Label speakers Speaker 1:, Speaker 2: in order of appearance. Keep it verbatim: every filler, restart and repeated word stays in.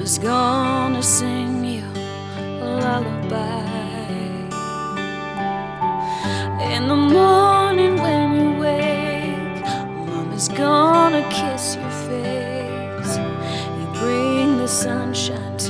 Speaker 1: Mama's gonna sing you a lullaby. In the morning when you wake, Mama's gonna kiss your face. You bring the sunshine to